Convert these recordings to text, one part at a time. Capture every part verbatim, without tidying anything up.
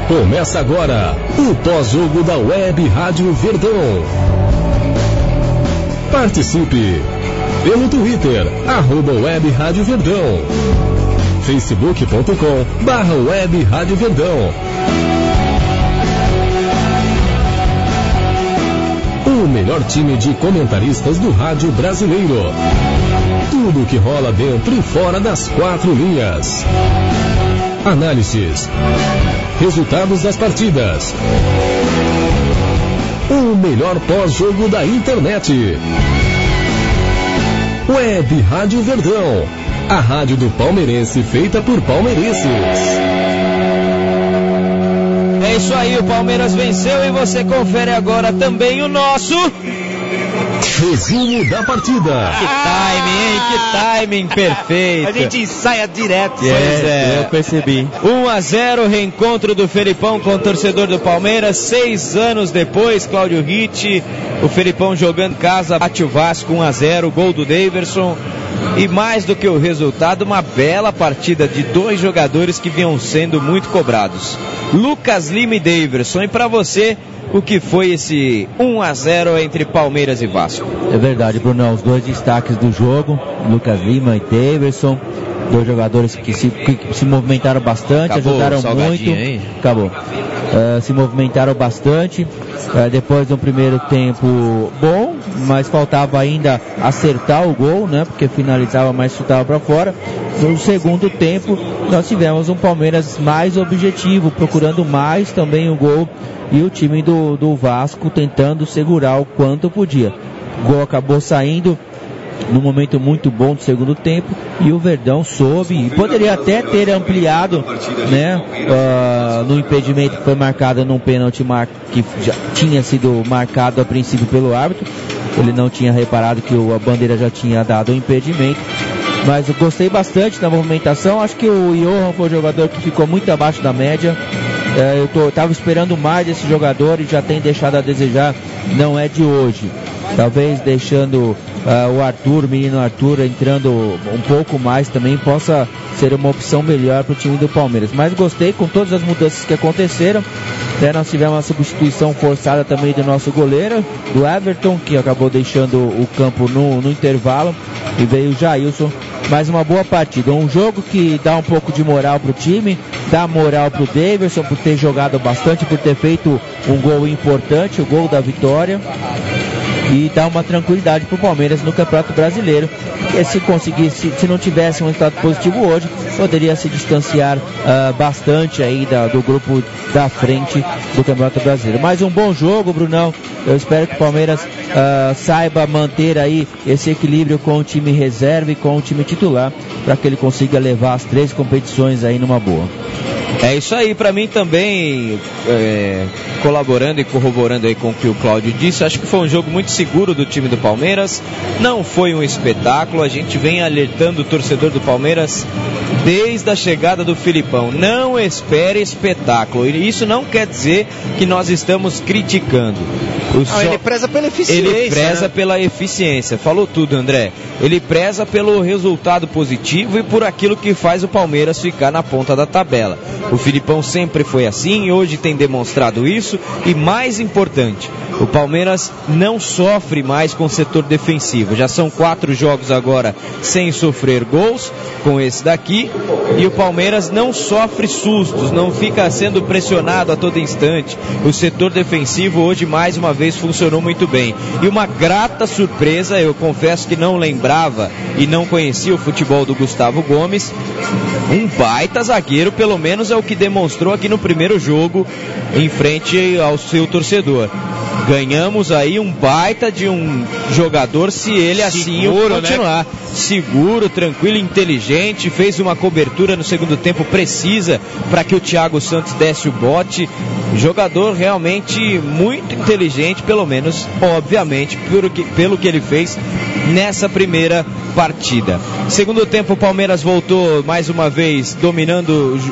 Começa agora o pós-jogo da Web Rádio Verdão. Participe pelo Twitter, arroba Web Rádio Verdão, facebook ponto com barra Web Rádio Verdão. O melhor time de comentaristas do rádio brasileiro. Tudo que rola dentro e fora das quatro linhas. Análises. Resultados das partidas. O melhor pós-jogo da internet. Web Rádio Verdão. A rádio do palmeirense feita por palmeirenses. É isso aí, o Palmeiras venceu e você confere agora também o nosso... resumo da partida. Que timing, hein? Que timing perfeito. A gente ensaia direto. Pois é, eu percebi. um a zero, reencontro do Felipão com o torcedor do Palmeiras. Seis anos depois, Cláudio Ritt, o Felipão jogando em casa, bate o Vasco um a zero, gol do Daverson. E mais do que o resultado, uma bela partida de dois jogadores que vinham sendo muito cobrados. Lucas Lima e Daverson. E para você, o que foi esse um a zero entre Palmeiras e Vasco? É verdade, Bruno, os dois destaques do jogo, Lucas Lima e Daverson, dois jogadores que se, que se movimentaram bastante, Acabou, ajudaram muito. Hein? Acabou. Uh, se movimentaram bastante. Uh, depois de um primeiro tempo bom, mas faltava ainda acertar o gol, né? Porque finalizava, mas chutava para fora. No segundo tempo, nós tivemos um Palmeiras mais objetivo, procurando mais também o gol, e o time do, do Vasco tentando segurar o quanto podia. O gol acabou saindo num momento muito bom do segundo tempo, e o Verdão soube, e poderia até ter ampliado, né, uh, no impedimento que foi marcado num pênalti mar- que já tinha sido marcado a princípio pelo árbitro. Ele não tinha reparado que o, a bandeira já tinha dado o impedimento. Mas eu gostei bastante da movimentação. Acho que o Johan foi um jogador que ficou muito abaixo da média. É, eu tô, tava esperando mais desse jogador e já tem deixado a desejar. Não é de hoje. Talvez deixando uh, o Arthur, o menino Arthur, entrando um pouco mais também, possa ser uma opção melhor para o time do Palmeiras. Mas gostei com todas as mudanças que aconteceram. Né, nós tivemos uma substituição forçada também do nosso goleiro, do Everton, que acabou deixando o campo no, no intervalo, e veio o Jailson. Mais uma boa partida, um jogo que dá um pouco de moral pro time, dá moral pro Daverson por ter jogado bastante, por ter feito um gol importante, o gol da vitória, e dá uma tranquilidade pro Palmeiras no Campeonato Brasileiro, que se conseguisse, se não tivesse um resultado positivo hoje, poderia se distanciar uh, bastante aí da, do grupo da frente do Campeonato Brasileiro. Mais um bom jogo, Brunão. Eu espero que o Palmeiras uh, saiba manter aí esse equilíbrio com o time reserva e com o time titular, para que ele consiga levar as três competições aí numa boa. É isso aí, para mim também, é, colaborando e corroborando aí com o que o Cláudio disse, acho que foi um jogo muito seguro do time do Palmeiras, não foi um espetáculo, a gente vem alertando o torcedor do Palmeiras desde a chegada do Filipão, não espere espetáculo, e isso não quer dizer que nós estamos criticando. O so... Ele preza pela eficiência. Ele preza né? pela eficiência, falou tudo, André. Ele preza pelo resultado positivo e por aquilo que faz o Palmeiras ficar na ponta da tabela. O Filipão sempre foi assim e hoje tem demonstrado isso, e mais importante, o Palmeiras não sofre mais com o setor defensivo. Já são quatro jogos agora sem sofrer gols, com esse daqui, e o Palmeiras não sofre sustos, não fica sendo pressionado a todo instante. O setor defensivo hoje mais uma vez funcionou muito bem. E uma grata surpresa, eu confesso que não lembrava e não conhecia o futebol do Gustavo Gomes, um baita zagueiro, pelo menos é o que demonstrou aqui no primeiro jogo em frente ao seu torcedor. Ganhamos aí um baita de um jogador, se ele assim continuar, né? Seguro, tranquilo, inteligente, fez uma cobertura no segundo tempo precisa para que o Thiago Santos desse o bote. Jogador realmente muito inteligente, pelo menos, obviamente, pelo que, pelo que ele fez nessa primeira partida. Segundo tempo, o Palmeiras voltou mais uma vez dominando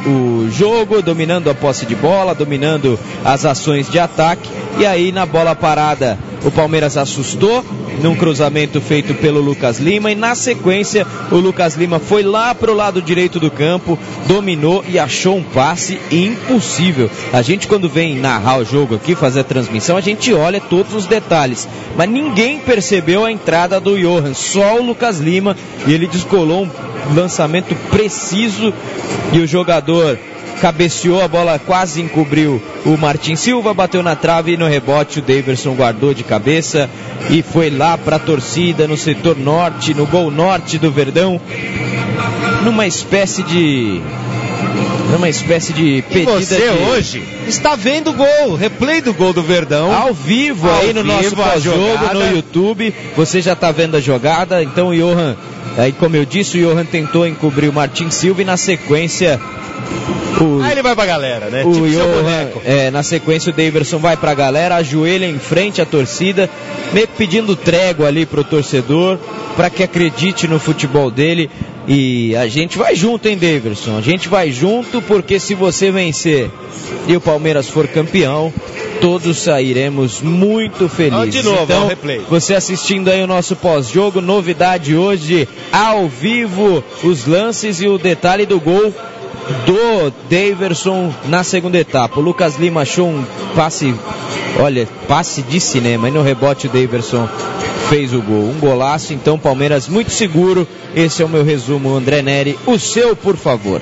o jogo, dominando a posse de bola, dominando as ações de ataque, e aí na bola parada o Palmeiras assustou, num cruzamento feito pelo Lucas Lima, e na sequência o Lucas Lima foi lá para o lado direito do campo, dominou e achou um passe impossível. A gente, quando vem narrar o jogo aqui, fazer a transmissão, a gente olha todos os detalhes, mas ninguém percebeu a entrada do Johan, só o Lucas Lima, e ele descolou um lançamento preciso e o jogador cabeceou, a bola quase encobriu o Martin Silva, bateu na trave e no rebote o Daverson guardou de cabeça e foi lá para a torcida no setor norte, no gol norte do Verdão, numa espécie de numa espécie de pedida. E você de... hoje está vendo o gol, replay do gol do Verdão ao vivo ao aí no vivo, nosso pós-jogo no YouTube, você já está vendo a jogada. Então o Johan, aí como eu disse, o Johan tentou encobrir o Martin Silva e na sequência o, aí ele vai pra galera, né? O tipo seu Johan, boneco. É, na sequência o Daverson vai pra galera, ajoelha em frente à torcida, meio que pedindo trégua ali pro torcedor, para que acredite no futebol dele. E a gente vai junto, hein, Daverson? A gente vai junto, porque se você vencer e o Palmeiras for campeão, todos sairemos muito felizes. De novo, então, replay. Você assistindo aí o nosso pós-jogo, novidade hoje, ao vivo, os lances e o detalhe do gol do Daverson na segunda etapa. O Lucas Lima achou um passe, olha, passe de cinema, e no rebote o Daverson fez o gol, um golaço. Então Palmeiras muito seguro. Esse é o meu resumo, André Neri. O seu, por favor.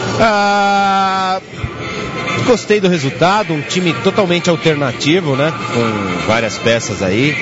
Ah, gostei do resultado, um time totalmente alternativo, né, com várias peças aí.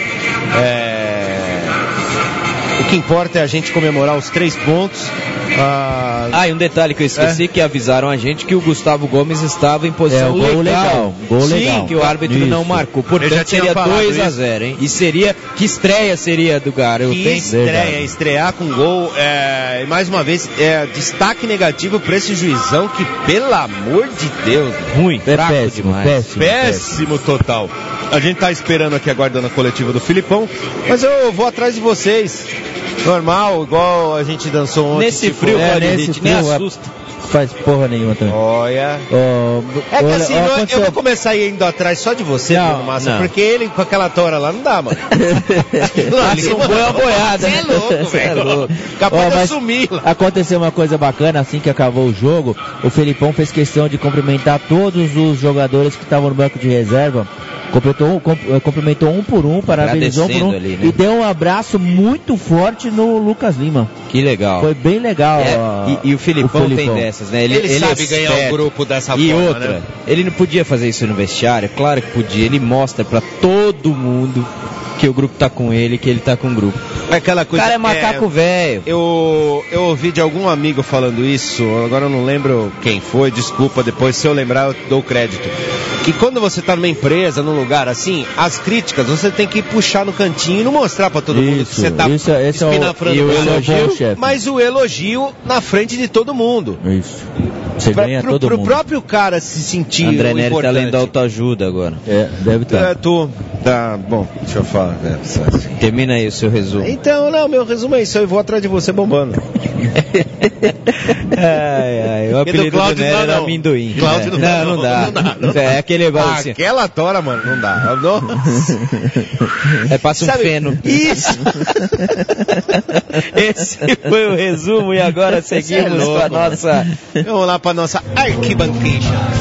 É... o que importa é a gente comemorar os três pontos. Ah, ah, e um detalhe que eu esqueci, é? que avisaram a gente que o Gustavo Gomes estava em posição é, legal. legal. Gol Sim, legal. que o árbitro Isso. não marcou. Portanto, seria dois a zero, hein? E seria, que estreia seria do garoto, que hein? estreia, Verdade. estrear com gol. É, e mais uma vez, é, destaque negativo para esse juizão que, pelo amor de Deus, ruim, é fraco péssimo, demais. péssimo, péssimo, péssimo total. A gente tá esperando aqui, aguardando a coletiva do Filipão, mas eu vou atrás de vocês. Normal, igual a gente dançou ontem. Nesse tipo, frio, é, pode nesse gente, nem frio, assusta. Faz porra nenhuma também. Olha. Oh, É que olha, assim, olha, não, aconteceu... eu vou começar indo atrás só de você, Não, Bruno Massa, não. porque ele com aquela tora lá não dá, mano. Passa um boi a boiada. Você é louco, Você é velho. louco. Capaz Ó, de mas sumir lá. aconteceu uma coisa bacana assim que acabou o jogo. O Felipão fez questão de cumprimentar todos os jogadores que estavam no banco de reserva. Completou, com, cumprimentou um por um, parabenizou um por um ali, né? e deu um abraço muito forte no Lucas Lima. Que legal. Foi bem legal. É, ó, e, e o Filipão, o Felipão tem dessas, né? Ele, Ele, ele sabe é ganhar esperto. o grupo dessa E forma, outra, né? ele não podia fazer isso no vestiário, claro que podia. Ele mostra pra todo mundo que o grupo tá com ele, que ele tá com o grupo. Aquela O coisa, cara é macaco velho. Eu, eu ouvi de algum amigo falando isso, agora eu não lembro quem foi, desculpa, depois se eu lembrar eu dou crédito. Que quando você tá numa empresa, num lugar assim, as críticas você tem que puxar no cantinho e não mostrar pra todo mundo que Isso, você tá isso, esse é o- espinafrando e o o elogio, elogio, chefe. mas o elogio na frente de todo mundo. Isso. Você Pra, ganha pro, todo pro mundo. próprio cara se sentir André o Neri tá importante. lendo autoajuda agora. É, deve estar. É, tu, tá, bom, deixa eu falar. É, só assim. Termina aí o seu resumo. Então, não, meu resumo é isso, eu vou atrás de você bombando. ai, ai, o E do apelido do Cláudio Neri não, era não. amendoim. Cláudio não dá, não, não, dá. não dá, não dá. É aquele negócio assim. Aquela tora, mano, não dá. Não. É, passa um Sabe- feno. Isso! Esse foi o resumo e agora seguimos Você é louco, com a nossa... Vamos lá pra nossa arquibancada.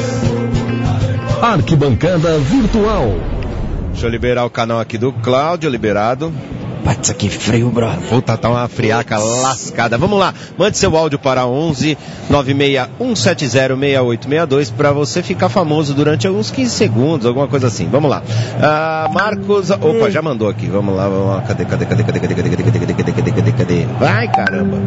Arquibancada Virtual. Deixa eu liberar o canal aqui do Cláudio, liberado. Putz, que frio, brother. Puta, tá uma friaca lascada. Vamos lá, mande seu áudio para onze nove seis um sete zero seis oito seis dois para você ficar famoso durante alguns quinze segundos, alguma coisa assim. Vamos lá. Ah, Marcos, opa, já mandou aqui. Vamos lá, vamos lá. Cadê, cadê, cadê, cadê, cadê, cadê, cadê, cadê, cadê, cadê, cadê, cadê? Vai, caramba.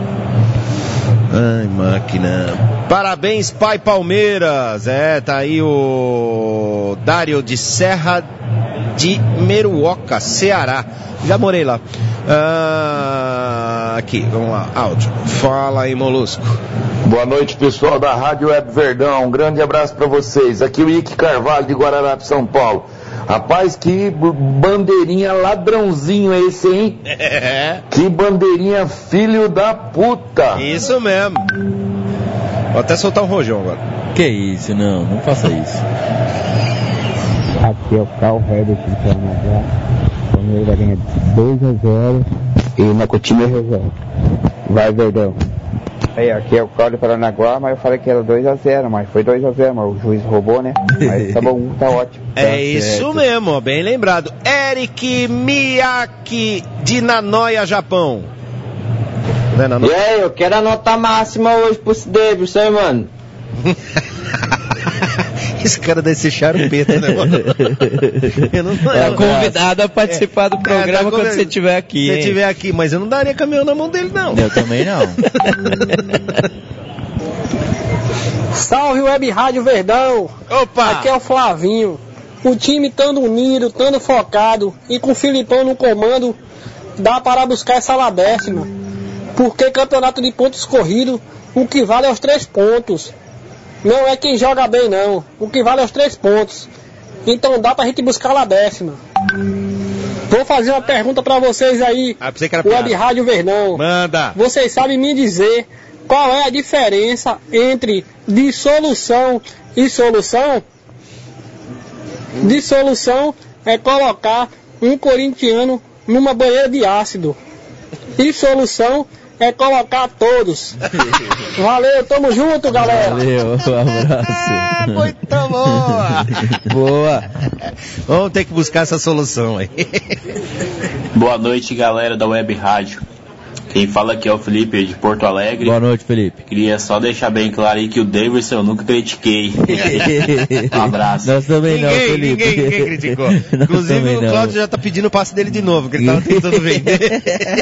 Ai, máquina. Parabéns, pai Palmeiras. É, tá aí o Dário de Serra de Meruoca, Ceará. Já morei lá. Ah, aqui, vamos lá, áudio. Fala aí, Molusco. Boa noite, pessoal da Rádio Web Verdão. Um grande abraço para vocês. Aqui o Ike Carvalho de Guararapes, São Paulo. Rapaz, que bandeirinha ladrãozinho é esse, hein? É. Que bandeirinha filho da puta. Isso mesmo. Vou até soltar um rojão agora. Que isso, não, não faça isso. Aqui é o Carl Herbert de Canadá. Palmeiras vai ganhar dois a zero e na Coutinho reserva. Vai, Verdão. Aí, aqui é o Cláudio Paranaguá, mas eu falei que era dois a zero, mas foi dois a zero, mas o juiz roubou, né? Mas tá bom, tá ótimo. É tá isso certo. mesmo, ó, bem lembrado. Eric Miyake, de Nagoya, Japão. Né, E aí, eu quero a nota máxima hoje pro Davidson, hein, mano? Esse cara deve ser charupeta, né, mano? Eu não, É convidado a participar do programa é, tá quando conv... você estiver aqui. Se hein? estiver aqui, mas eu não daria caminhão na mão dele, não. Eu também não. Salve Web Rádio Verdão. Opa! Aqui é o Flavinho. O time estando unido, estando focado e com o Filipão no comando, dá para buscar essa lá décima. Porque campeonato de pontos corridos, o que vale é os três pontos. Não é quem joga bem, não. O que vale é os três pontos. Então dá pra gente buscar lá décima. Vou fazer uma pergunta pra vocês aí, ah, que era Web Rádio Verdão. Manda. Vocês sabem me dizer qual é a diferença entre dissolução e solução? Dissolução é colocar um corintiano numa banheira de ácido. E solução é colocar todos. Valeu, tamo junto, galera. Valeu, um abraço. Muito boa. Boa. Vamos ter que buscar essa solução aí. Boa noite, galera da Web Rádio. Quem fala aqui é o Felipe de Porto Alegre. Boa noite, Felipe. Queria só deixar bem claro aí que o Davidson eu nunca critiquei. Um abraço. Nós também ninguém, não, Felipe. Ninguém, ninguém criticou. Inclusive o Cláudio já tá pedindo o passe dele de novo, que ele tava tentando vender.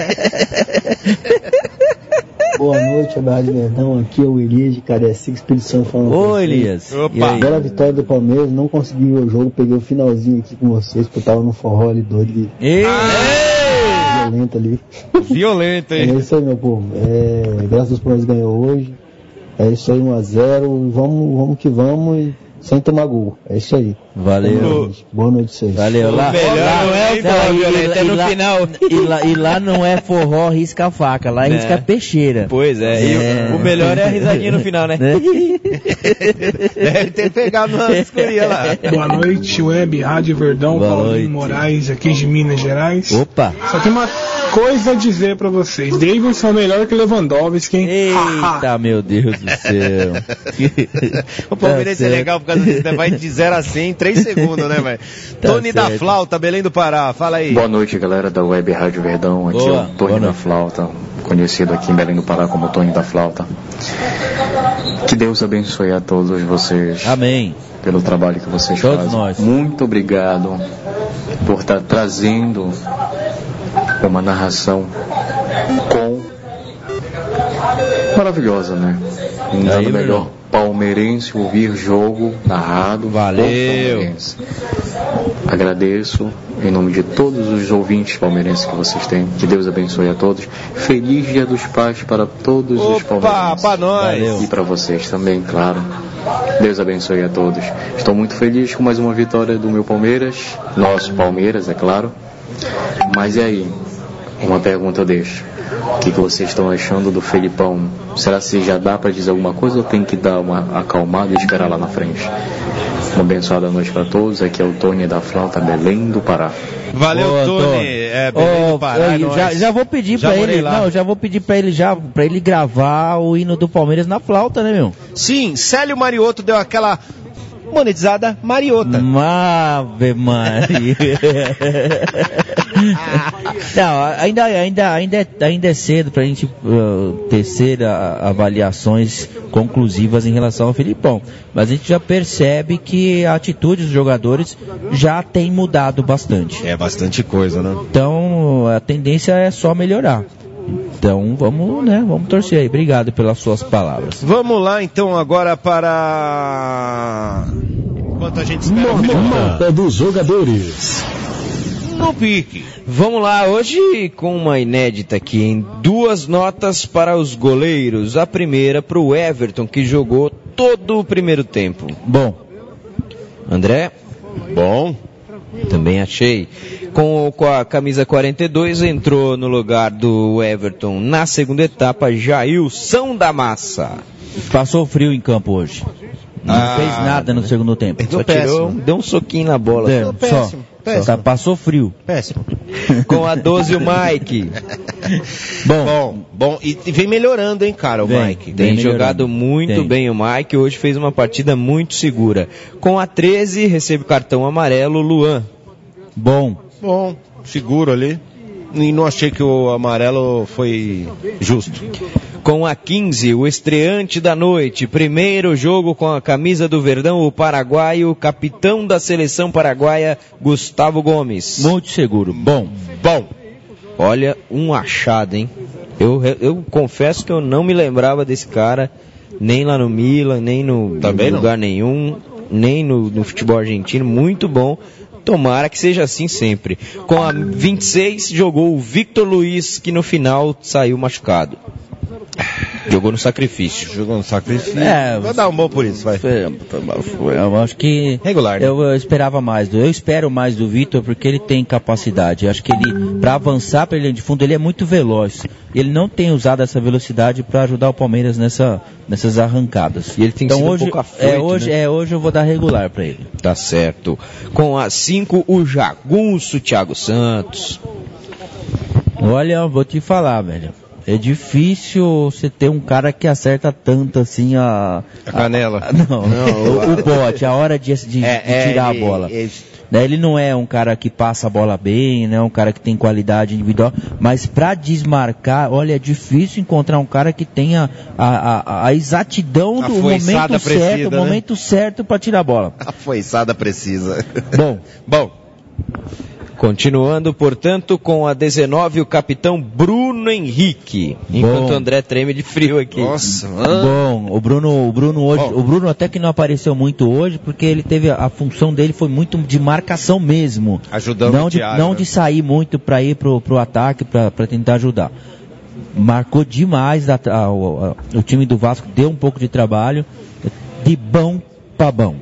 Boa noite, Web Rádio Verdão. Aqui é o Elias de Cariacica, Espírito Santo falando. Ô, Elias. Opa. Bela vitória do Palmeiras, não consegui ver o jogo, peguei o finalzinho aqui com vocês, porque eu tava no forró ali doido. Ei! Violento ali. Violento, É hein? isso aí, meu povo. É, graças aos Palmeiras ganhou hoje. É isso aí, um a zero. Vamos, vamos que vamos e sem tomar gol. É isso aí. Valeu. Boa noite, Boa noite a vocês. Valeu. Lá, melhor lá não é o não, forró e- violento, e- é e no lá- final. E lá, e lá não é forró risca-faca, lá é É. risca-peixeira. Pois é, e É. o, o melhor é a risadinha no final, né? Deve ter pegado na escurinha lá. Boa noite, Web Rádio Verdão, Boa Paulinho noite. Moraes, aqui de Minas Gerais. Opa. Só tem uma coisa a dizer pra vocês. Davidson é melhor que Lewandowski, hein? Eita, meu Deus do céu. O Palmeirense Tá é certo. legal por causa disso, né? Vai de zero a cem em três segundos, né, velho? Tá Tony da certo. Flauta, Belém do Pará, fala aí. Boa noite, galera da Web Rádio Verdão. Aqui Boa. é o Boa Tony da noite. Flauta, conhecido aqui em Belém do Pará como Tony da Flauta. Que Deus abençoe a todos vocês Amém. pelo trabalho que vocês Todos fazem. nós. Muito obrigado por estar trazendo uma narração com maravilhosa, né? Nada Aí, melhor Bruno. palmeirense ouvir jogo narrado. Valeu. por palmeirense. Agradeço em nome de todos os ouvintes palmeirenses que vocês têm. Que Deus abençoe a todos. Feliz Dia dos Pais para todos os Opa, palmeirenses. pra nós. Valeu. E para vocês também, claro. Deus abençoe a todos. Estou muito feliz com mais uma vitória do meu Palmeiras. Nosso Palmeiras, é claro. Mas e aí? Uma pergunta eu deixo. O que, que vocês estão achando do Felipão? Será que já dá para dizer alguma coisa ou tem que dar uma acalmada e esperar lá na frente? Uma abençoada noite para todos. Aqui é o Tony da Flauta, Belém do Pará. Valeu, Boa, Tony. Tony. É, Belém Ô, do Pará, é eu nóis. já, já vou pedir Já pra morei ele, lá. não, já vou pedir pra ele já, pra ele gravar o hino do Palmeiras na flauta, né, meu? Sim, Célio Mariotto deu aquela monetizada Mariota. Ave Maria. Não, ainda, ainda, ainda, é, ainda é cedo pra gente uh, tecer a- avaliações conclusivas em relação ao Filipão. Mas a gente já percebe que a atitude dos jogadores já tem mudado bastante. É bastante coisa, né? Então a tendência é só melhorar. Então vamos, né, vamos torcer aí. Obrigado pelas suas palavras. Vamos lá então agora para... Enquanto a gente espera o Felipão. Nota dos jogadores. No pique. Vamos lá, hoje com uma inédita aqui, em duas notas para os goleiros. A primeira para o Everton, que jogou todo o primeiro tempo. Bom. André? Bom. Também achei. Com, com a camisa quarenta e dois, entrou no lugar do Everton na segunda etapa, Jailson da Massa. Passou frio em campo hoje. Não Ah, fez nada no segundo tempo. Só tirou, deu um soquinho na bola. É, só. só. Só. Tá, passou frio. Péssimo. Com a doze, o Mike. Bom, bom, bom. E, e vem melhorando, hein, cara, o Vem, Mike. Tem jogado muito Tem. bem o Mike. Hoje fez uma partida muito segura. Com a treze, recebe cartão amarelo, Luan. Bom. Bom, seguro ali. E não achei que o amarelo foi justo. Com a quinze, o estreante da noite. Primeiro jogo com a camisa do Verdão, o paraguaio, capitão da seleção paraguaia, Gustavo Gomes. Muito seguro. Bom. Bom. Olha, um achado, hein? Eu, eu confesso que eu não me lembrava desse cara, nem lá no Milan, nem no Também lugar não. nenhum, nem no, no futebol argentino. Muito bom. Tomara que seja assim sempre. Com a vinte e seis, jogou o Victor Luiz, que no final saiu machucado. Jogou no sacrifício. Jogou no sacrifício. É, Vou dar um bom por isso, vai. Eu acho que regular, né? eu, eu esperava mais do, eu espero mais do Vitor porque ele tem capacidade. Eu acho que ele, para avançar para ele de fundo, ele é muito veloz. Ele não tem usado essa velocidade para ajudar o Palmeiras nessa, nessas arrancadas. E ele tem então sido hoje, um pouco afoito, é hoje, né? é hoje eu vou dar regular para ele. Tá certo. Com a cinco, o jagunço Thiago Santos. Olha, vou te falar, velho. É difícil você ter um cara que acerta tanto assim a... A canela. A, não, não o, o bote, a hora de, de, É, de tirar é, a bola. é, é... Né, ele não é um cara que passa a bola bem, né, um cara que tem qualidade individual, mas para desmarcar, olha, é difícil encontrar um cara que tenha a, a, a exatidão do momento certo, precisa, o né? momento certo para tirar a bola. A foiçada precisa. Bom, bom. Continuando, portanto, com a dezenove, o capitão Bruno Henrique. Enquanto o André treme de frio aqui. Nossa, bom, o Bruno, o Bruno hoje, Bom. o Bruno até que não apareceu muito hoje, porque ele teve a, a função dele foi muito de marcação mesmo, ajudando não o de Thiago, não né? de sair muito para ir pro, pro ataque para tentar ajudar. Marcou demais a, a, a, o time do Vasco deu um pouco de trabalho, de bom para bom.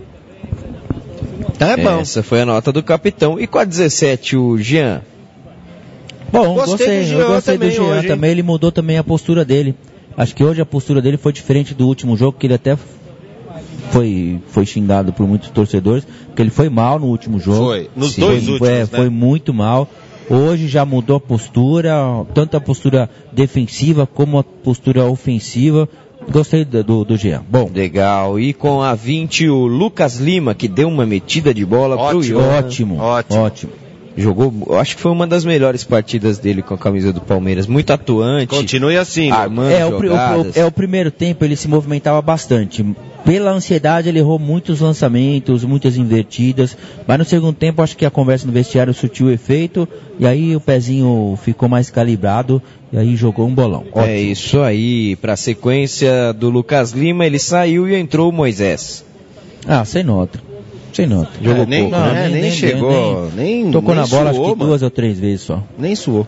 Tá bom. Essa foi a nota do capitão. E com a dezessete, o Jean. Bom, Gostei gostei, do Jean eu gostei também do Jean hoje, hein? também, ele mudou também a postura dele. Acho que hoje a postura dele foi diferente do último jogo, que ele até foi, foi xingado por muitos torcedores, porque ele foi mal no último jogo. Foi, nos Sim, dois foi, últimos, é, né? Foi muito mal. Hoje já mudou a postura, tanto a postura defensiva como a postura ofensiva. Gostei do, do, do Jean. Bom. Legal. E com a vinte, o Lucas Lima, que deu uma metida de bola Ótimo, pro Johan. Ótimo, Ótimo. ótimo. Jogou, eu acho que foi uma das melhores partidas dele com a camisa do Palmeiras. Muito atuante. Continue assim. né? Armando É o, pri- o, jogadas. o- é o primeiro tempo ele se movimentava bastante. Pela ansiedade ele errou muitos lançamentos, muitas invertidas, mas no segundo tempo acho que a conversa no vestiário surtiu efeito e aí o pezinho ficou mais calibrado e aí jogou um bolão. É Ótimo. isso aí. Pra sequência do Lucas Lima, ele saiu e entrou o Moisés. Ah, sem nota. Sem nota. É, nem, pouco. é, nem, chegou, nem, Tocou nem na bola suou, acho que mano. duas ou três vezes só. Nem suou.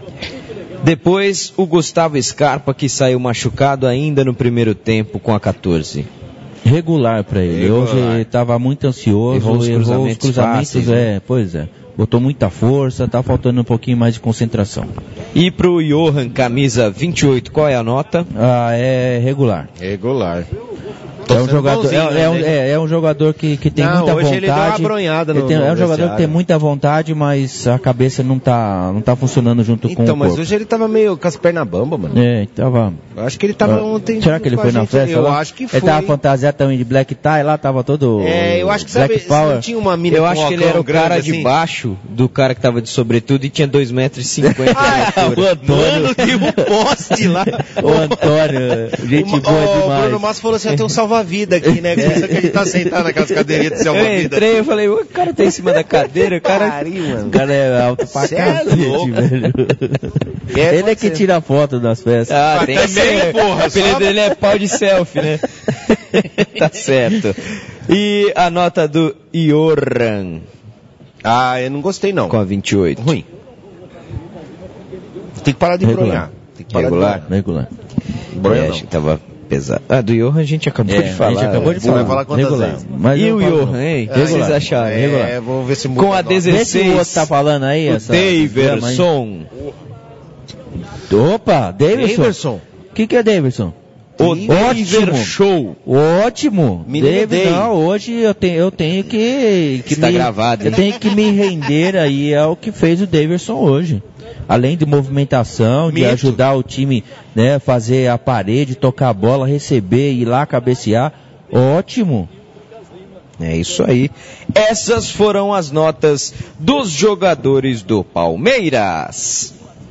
Depois, o Gustavo Scarpa, que saiu machucado ainda no primeiro tempo com a quatorze. Regular pra ele. Regular. Hoje ele estava muito ansioso, Errou os cruzamentos cruzamentos, fáceis, né? é, pois é. Botou muita força, tá faltando um pouquinho mais de concentração. E pro Johan, camisa vinte e oito, qual é a nota? Ah, é regular. Regular. É um sendo jogador, bonzinho, é, né, é um, gente? é, é um jogador que, que tem Não, muita hoje vontade. ele deu uma bronhada no- Ele tem- no é um jogador que vestiário. tem muita vontade, mas a cabeça não tá, não tá funcionando junto com Então, o mas corpo. hoje ele tava meio com as pernas bambas, mano. É, tava. Eu acho que ele tava Ah, ontem. Será que ele com a foi na gente. festa? Eu lá? acho que foi. Ele tava fantasiado também de black tie lá, tava todo. É, eu acho que sabe, Black Power. não tinha uma mina Eu com acho que ele óculos era o cara grande de assim? baixo do cara que tava de sobretudo e tinha dois metros e cinquenta de altura. Mano, tem um poste lá. O Antônio, gente O- boa o demais. Bruno Massa falou assim: eu tenho um salva-vida aqui, né? Pensa que ele tá sentado naquelas cadeirinhas de Eu salva-vida. entrei, eu falei, o cara tá em cima da cadeira, o cara... Pariu, mano. O cara é alto pra Cê é cacete, louco. velho. É, Ele é pode que ser. tira foto das festas. Ah, Mas tem que também, ser. porra, O apelido só- dele é pau de selfie, né? Tá certo. E a nota do Johan Ah, eu não gostei não. com a vinte e oito. Ruim. Tem que parar de Regular. bronhar. Tem que parar Regular? de Regular. bronhar. É, acho que tava pesado. Ah, do Johan a gente acabou É, de falar. a gente acabou de Você falar. vai falar quantas regular. vezes? Mas E eu o falo- Johan, hein? O que Regular. vocês acharam? É, vou ver se muda Com a nota. Vê se o dezesseis, outro tá falando aí. o essa, Daverson. Opa, Davidson. Daverson. O que, que é Davidson? O Daver Show. Ótimo. Menino Day. Não, hoje eu tenho, eu tenho que... que Está me, gravado, Eu hein? tenho que me render aí ao que fez o Daverson hoje. Além de movimentação, de Mito. ajudar o time, né, fazer a parede, tocar a bola, receber, ir lá cabecear. Ótimo. É isso aí. Essas foram as notas dos jogadores do Palmeiras.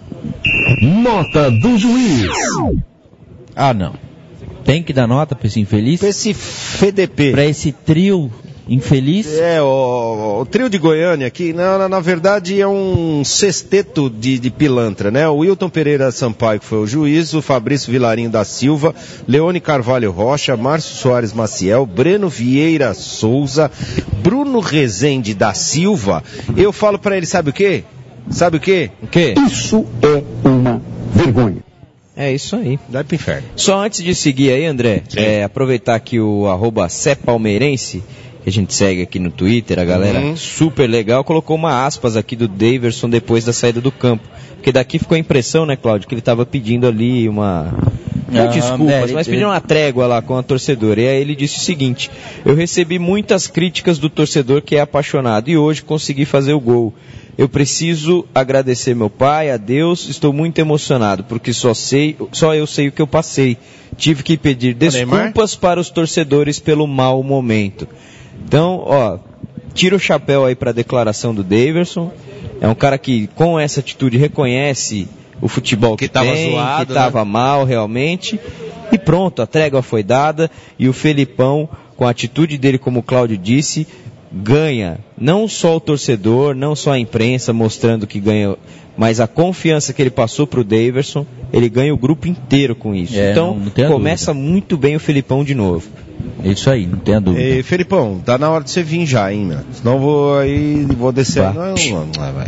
Nota do juiz. Ah, não. Tem que dar nota pra esse infeliz? Pra esse F D P. Pra esse trio infeliz? É, o, o trio de Goiânia aqui, na, na, na verdade é um sexteto de, de pilantra, né? O Wilton Pereira Sampaio, que foi o juiz, o Fabrício Vilarinho da Silva, Leone Carvalho Rocha, Márcio Soares Maciel, Breno Vieira Souza, Bruno Rezende da Silva. Eu falo pra ele, sabe o quê? Sabe o quê? O quê? Isso é uma vergonha. É isso aí. Vai pro inferno. Só antes de seguir aí, André, é, aproveitar que o arroba Sé Palmeirense, que a gente segue aqui no Twitter, a galera Uhum. super legal, colocou uma aspas aqui do Daverson depois da saída do campo. Porque daqui ficou a impressão, né, Cláudio, que ele estava pedindo ali uma... Não Ah, desculpas, é, ele- mas pedindo uma trégua lá com a torcedora. E aí ele disse o seguinte: eu recebi muitas críticas do torcedor que é apaixonado e hoje consegui fazer o gol. Eu preciso agradecer meu pai, a Deus, estou muito emocionado, porque só sei, só eu sei o que eu passei. Tive que pedir desculpas para os torcedores pelo mau momento. Então, ó, tira o chapéu aí para a declaração do Daverson. É um cara que, com essa atitude, reconhece o futebol que, Que tava tem, zoado, que estava né? mal realmente. E pronto, a trégua foi dada e o Felipão, com a atitude dele, como o Cláudio disse, ganha não só o torcedor, não só a imprensa mostrando que ganha, mas a confiança que ele passou para o Daverson, ele ganha o grupo inteiro com isso. É, então, não- não tenha começa muito bem o Felipão de novo. Isso aí, não tenha dúvida. Ei, Felipão, tá na hora de você vir já, hein, meu? Senão eu vou aí, vou descer. Vá. Não, não, não, vai.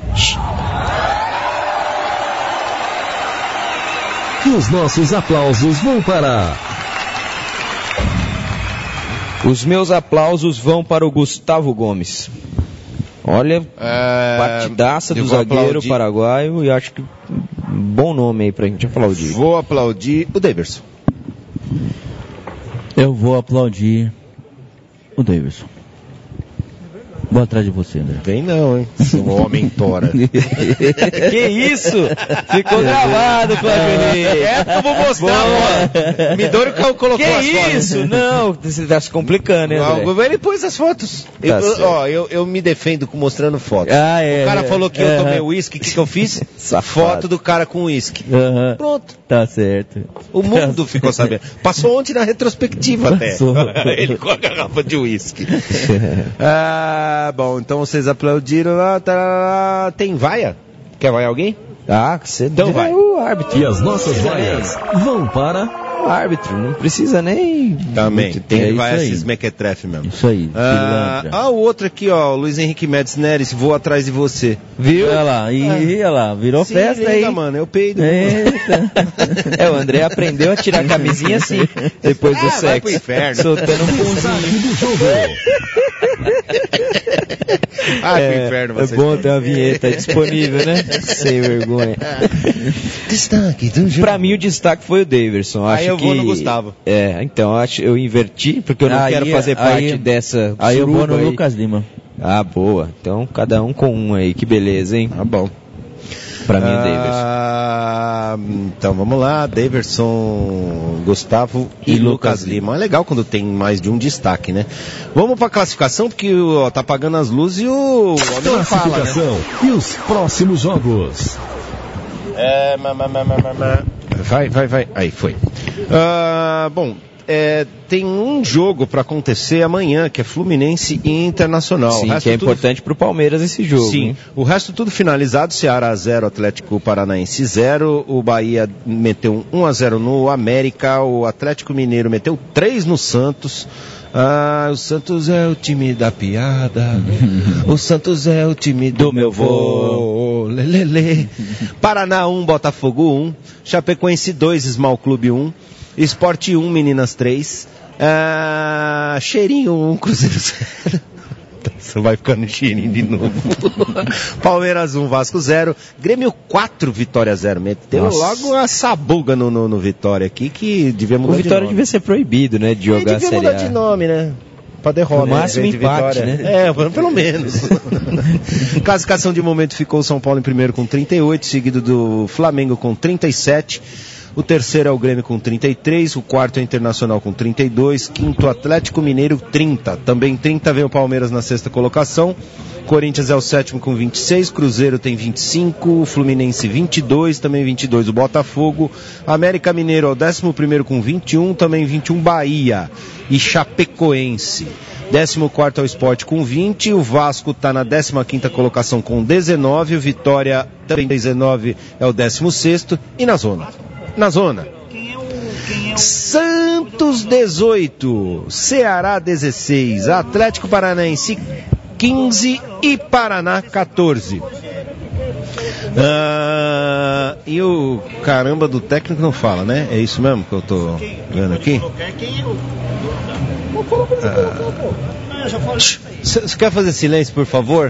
E os nossos aplausos vão para... Os meus aplausos vão para o Gustavo Gomes. Olha, É, partidaça eu do vou zagueiro aplaudir. paraguaio e acho que bom nome aí pra gente aplaudir. Vou aplaudir o Daverson. Eu vou aplaudir o Daverson. Vou atrás de você, André. Vem não, hein? Seu homem tora. Que isso? Ficou gravado, Flávio. É, eu vou mostrar, pô. Midori colocou Que as fotos. isso? Não, você tá se complicando, né, André? Não, ele pôs as fotos. Eu, Tá certo. ó, eu, eu me defendo com mostrando fotos. Ah, é, o cara é, falou que é, eu tomei é. uísque, o que, que eu fiz? Safado. Foto do cara com uísque. Aham. Pronto. Tá certo. O mundo ficou sabendo. Passou ontem na retrospectiva até. Passou. Ele com a garrafa de uísque. Ah, bom, então vocês aplaudiram lá. Tá, tem vaia? Quer vaiar alguém? Ah, você Então vai. é o árbitro. E as nossas vaias vão para... O árbitro, não precisa nem... Também. Tem É que isso vaiar aí. esses mequetrefe mesmo. Isso aí, Ah, pilantra. ah, o outro aqui, ó, o Luiz Henrique Médici Neres, vou atrás de você. Viu? Olha lá, e olha lá, virou Se festa liga, aí. mano, eu peido. Eita. É, o André aprendeu a tirar a camisinha assim, depois do Ah, vai pro sexo. inferno. Soltando um punzinho. Saque do jogo. Ah, pro É, inferno é vocês. bom ter uma vinheta disponível, né? Sem vergonha. Destaque do jogo. Pra mim o destaque foi o Daverson. Acho Aí eu vou que... no Gustavo. É, então acho, eu inverti, porque eu não Aí- quero fazer aí- parte dessa Aí eu vou suruba no aí. Lucas Lima. Ah, boa. Então cada um com um aí, que beleza, hein? Tá bom. Pra mim o Daverson. Ah, então vamos lá, Daverson, Gustavo e, E Lucas Lucas Lima. É legal quando tem mais de um destaque, né? Vamos pra classificação, porque ó, tá apagando as luzes e o homem não fala, né? Classificação e os próximos jogos. É, ma, ma, ma, ma, ma, ma. Vai, vai, vai. Aí, foi. Ah, bom, é, tem um jogo pra acontecer amanhã, que é Fluminense e Internacional. O Sim, resto que é tudo- importante pro Palmeiras esse jogo. Sim, hein? o resto tudo finalizado, Ceará zero, Atlético Paranaense zero, o Bahia meteu um a zero no América, o Atlético Mineiro meteu três no Santos. Ah, o Santos é o time da piada, o Santos é o time do, Do meu vô. lelele. Paraná um, Botafogo um, Chapecoense dois, Small Clube um, Esporte um, Meninas três, ah, Cheirinho um, Cruzeiro zero. Puta, você vai ficar no xirim de novo. Palmeiras um, Vasco zero. Grêmio quatro, Vitória zero. Meteu Nossa. logo uma sabuga no, no, no Vitória aqui que devia mudar o de Vitória nome. devia ser proibido, né, de jogar a Série A. Devia mudar de nome, né? Pra derrota. No máximo né, de empate, Vitória. né? É, pelo menos. Classificação de momento ficou o São Paulo em primeiro com trinta e oito, seguido do Flamengo com trinta e sete. O terceiro é o Grêmio com trinta e três, o quarto é o Internacional com trinta e dois, quinto Atlético Mineiro trinta. Também trinta vem o Palmeiras na sexta colocação. Corinthians é o sétimo com vinte e seis, Cruzeiro tem vinte e cinco, Fluminense vinte e dois, também vinte e dois o Botafogo, América Mineiro é o décimo primeiro com vinte e um, também vinte e um Bahia e Chapecoense. décimo quarto é o Sport com vinte, o Vasco está na décima quinta colocação com dezenove, o Vitória também dezenove é o décimo sexto e na zona. Na zona. Santos dezoito, Ceará dezesseis, Atlético Paranaense quinze e Paraná quatorze. Ah, e o caramba do técnico não fala, né? É isso mesmo que eu tô vendo aqui? Você ah, quer fazer silêncio, por favor?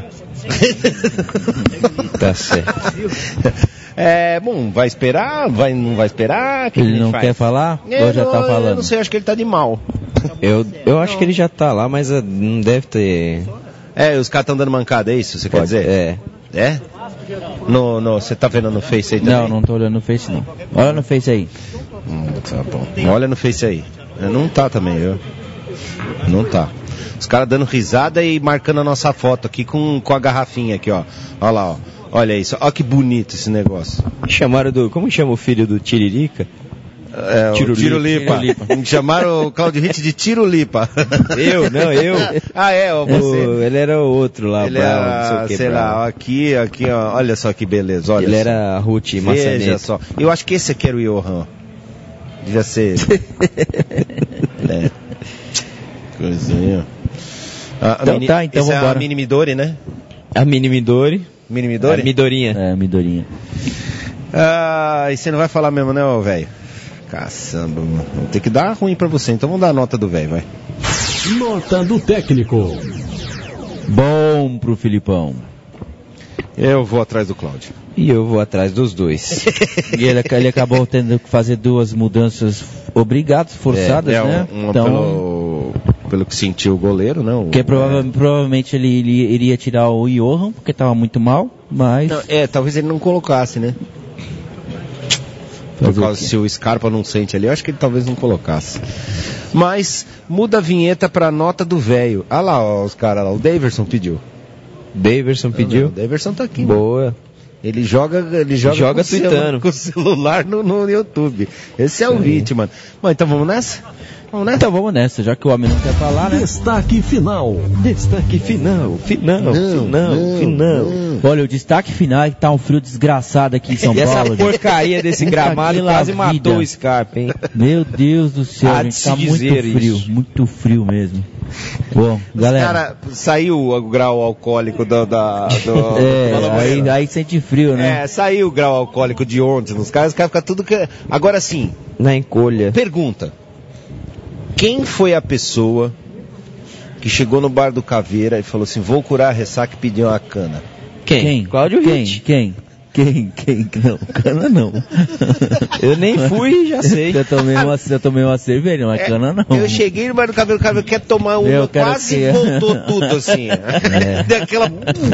Tá certo. É, bom, vai esperar? Vai, não vai esperar? Que ele, ele não faz? quer falar? É, ou já não, tá falando? Eu não sei, acho que ele tá de mal. Eu, eu acho que ele já tá lá, mas não deve ter... É, os caras estão dando mancada, é isso? Você Pode, quer dizer? É. É? No, no, você tá vendo no Face aí também? Não, não tô olhando no Face não. Olha no Face aí. Hum, tá bom. Olha no Face aí. Não tá também, viu? Não tá. Os caras dando risada e marcando a nossa foto aqui com, com a garrafinha aqui, ó. Olha lá, ó. Olha isso. Olha que bonito esse negócio. Chamaram do... Como chama o filho do Tiririca? É, Tirulipa. Tirulipa. Chamaram o Claudio Ritt de Tirulipa. Eu? Não, eu. Ah, é, ó, você. O, ele era o outro lá, ele Brown, era, não sei o que, sei Brown. lá, aqui, aqui, ó, olha só que beleza, olha Ele só. era Ruth Veja Massaneto. só. Eu acho que esse aqui era o Johan. Devia ser. É. Coisinha. Ah, então mini, tá, então esse vambora. É a Mini Midori, né? A Mini Midori. Mini Midori? A Midorinha. É, Midorinha. Ah, e você não vai falar mesmo, né, ô velho? Caçamba, mano. Vou ter que dar ruim pra você, então vamos dar a nota do velho, vai. Nota do técnico. Bom pro Filipão. Eu vou atrás do Cláudio. E eu vou atrás dos dois. E ele, ele acabou tendo que fazer duas mudanças obrigadas, forçadas, é, é né? Uma então, pelo, pelo que sentiu o goleiro, né? O, porque prova, é. provavelmente ele, ele iria tirar o Johan, porque estava muito mal, mas... Não, é, talvez ele não colocasse, né? Por causa, se o Scarpa não sente ali, eu acho que ele talvez não colocasse. Mas muda a vinheta pra nota do velho. Ah lá, ó, os caras lá, o Daverson pediu. Daverson pediu? Não, o Daverson tá aqui. Boa. Mano. Ele joga, ele joga, joga com, tweetando. Celu, com o celular no, no YouTube. Esse é o hit, mano. Bom, então vamos nessa? Vamos nessa? Então vamos nessa, já que o homem não quer falar, né? Destaque final. Destaque final, final, não, final, não, final. Não. Olha, o destaque final é que tá um frio desgraçado aqui em São e Paulo. Essa porcaria desse gramado quase vida. matou o Scarpa, hein? Meu Deus do céu, Há gente, tá muito frio, isso. muito frio mesmo. Bom, galera. Cara, saiu o grau alcoólico do, da, do, é, do aí, aí sente frio, né? É, saiu o grau alcoólico de ontem nos caras, os caras ficam tudo que... Agora sim, na encolha. Pergunta. Quem foi a pessoa que chegou no bar do Caveira e falou assim, vou curar a ressaca e pediu uma cana? Quem? Quem? Cláudio Quem? Ritt. Quem? Quem? Quem? Não, cana não. Eu nem fui e já sei. Eu tomei uma, eu tomei uma cerveja, mas é, cana não. Eu cheguei no bar do Caveira, o Caveira quer tomar uma, Meu, quase que... voltou tudo assim. É. Daquela...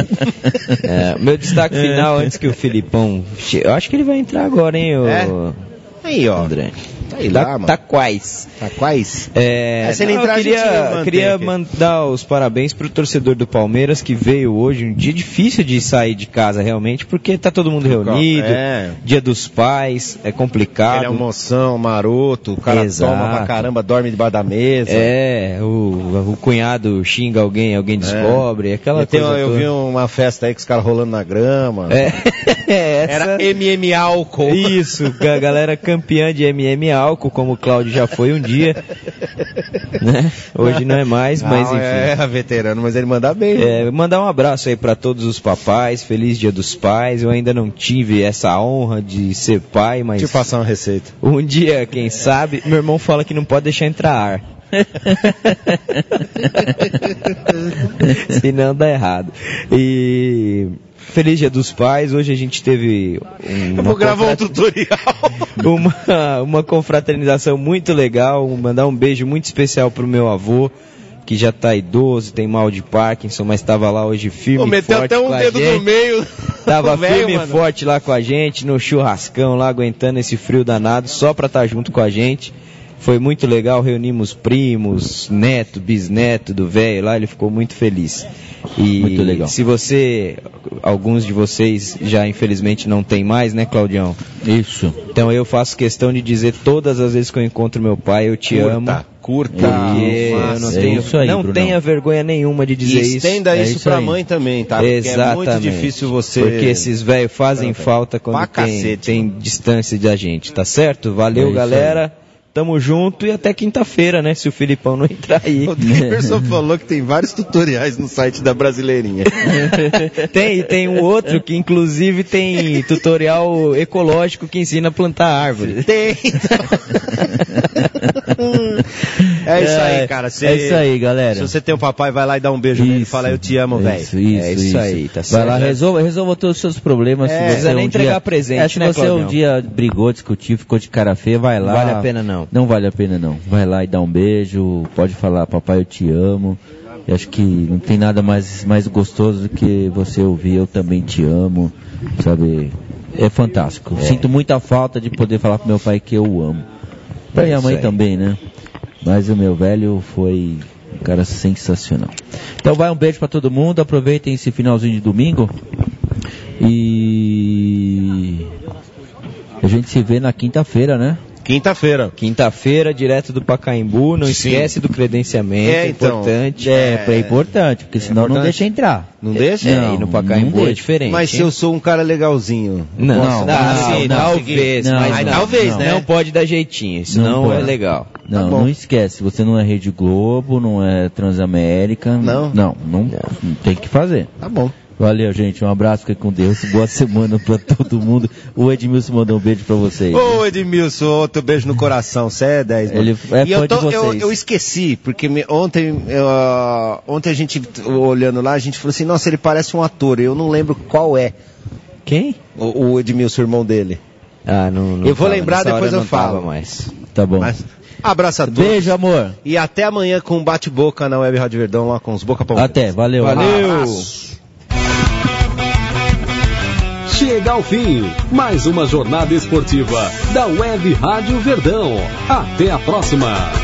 É, meu destaque final, antes que o Filipão... Eu acho que ele vai entrar agora, hein, o... É? Aí, ó. André. Tá aí lá, tá, mano. Tá quais? Tá quais? É, é se ele não, entrar, eu queria, a gente queria aqui. mandar os parabéns pro torcedor do Palmeiras que veio hoje, um dia difícil de sair de casa realmente, porque tá todo mundo reunido, é. Dia dos Pais, é complicado. Ele é um moção, maroto, o cara Exato. toma pra caramba, dorme debaixo da mesa. É, o, o cunhado xinga alguém, alguém descobre, é. Aquela eu tenho, coisa Eu toda. vi uma festa aí com os caras rolando na grama. É. É, essa... Era M M álcool. Isso, a galera campeã de M M álcool, como o Cláudio já foi um dia, né? Hoje não é mais, não, mas enfim. É veterano, mas ele manda bem. É, mandar um abraço aí para todos os papais, feliz Dia dos Pais. Eu ainda não tive essa honra de ser pai, mas... Deixa eu passar uma receita. Um dia, quem sabe, meu irmão fala que não pode deixar entrar ar. Senão dá errado. E feliz Dia dos Pais. Hoje a gente teve um, Eu vou gravar um tutorial. Uma, uma confraternização muito legal. Mandar um beijo muito especial pro meu avô, que já tá idoso, tem mal de Parkinson, mas estava lá hoje firme e forte. Meteu até um dedo no meio. Tava velho, firme mano. e forte lá com a gente, no churrascão lá, aguentando esse frio danado, só pra estar junto com a gente. Foi muito legal, reunimos primos, neto, bisneto do velho lá, ele ficou muito feliz. E muito legal. Se você, alguns de vocês já infelizmente não tem mais, né, Claudião? Isso. Então eu faço questão de dizer todas as vezes que eu encontro meu pai, eu te Curta, amo. Curta, Porque eu não, é tenho, isso aí, não Brunão. tenha vergonha nenhuma de dizer E isso. estenda É isso, isso pra aí. mãe também, tá? Porque Exatamente. é muito difícil você... Porque esses velhos fazem falta quando Pra tem, cacete, tem distância da gente, tá certo? Valeu, É isso galera. Tamo junto e até quinta-feira, né? Se o Filipão não entrar aí. O Demerson falou que tem vários tutoriais no site da Brasileirinha. Tem, tem um outro que inclusive tem tutorial ecológico que ensina a plantar árvore. Tem. É isso aí, cara. Cê, é isso aí, galera. Se você tem um papai, vai lá e dá um beijo nele e fala, eu te amo, velho. Isso, isso, É isso isso. aí, tá Vai certo. lá, resolva, resolva todos os seus problemas. É, se não você precisa um nem entregar dia, presente, é, se né, você um Claudião? dia brigou, discutiu, ficou de cara feia, vai lá. Não vale a pena não. Não vale a pena não. Vai lá e dá um beijo, pode falar, papai, eu te amo. Eu acho que não tem nada mais, mais gostoso do que você ouvir, eu também te amo, sabe? É fantástico. É. Sinto muita falta de poder falar pro meu pai que eu o amo. Pra É minha isso mãe aí. também, né? Mas o meu velho foi um cara sensacional. Então vai um beijo pra todo mundo, aproveitem esse finalzinho de domingo e a gente se vê na quinta-feira, né? Quinta-feira. Quinta-feira, direto do Pacaembu, não Sim. esquece do credenciamento, É, é então, importante. É, é importante, porque senão não importante. deixa entrar. Não deixa? É, Não, e no Pacaembu não é deixa. diferente. Mas se eu sou um cara legalzinho. Não, Não, não, não, assim, não, talvez, não, mas não, não, talvez, não, né? não pode dar jeitinho, senão Não é pode. legal. Não, bom. não esquece, você não é Rede Globo, não é Transamérica. Não? Não, não, não tem que fazer. Tá bom. Valeu, gente. Um abraço, fique com Deus. Boa semana pra todo mundo. O Edmilson mandou um beijo pra vocês. Ô Edmilson, outro beijo no coração, você é dez, mano. Ele é E eu, fã tô- de vocês. eu, eu esqueci, porque me- ontem, eu, ah, ontem a gente, olhando lá, a gente falou assim, nossa, ele parece um ator, eu não lembro qual é. Quem? O, o Edmilson, o irmão dele. Ah, não, não Eu vou tava, lembrar, nessa depois hora eu não tava falo. mais. Tá bom. Mas, abraço a todos. Beijo, amor. E até amanhã com um bate-boca na Web Rádio Verdão, lá com os Boca Palmeiras. Até, valeu. Valeu. Abraço. Chega ao fim, mais uma jornada esportiva da Web Rádio Verdão. Até a próxima.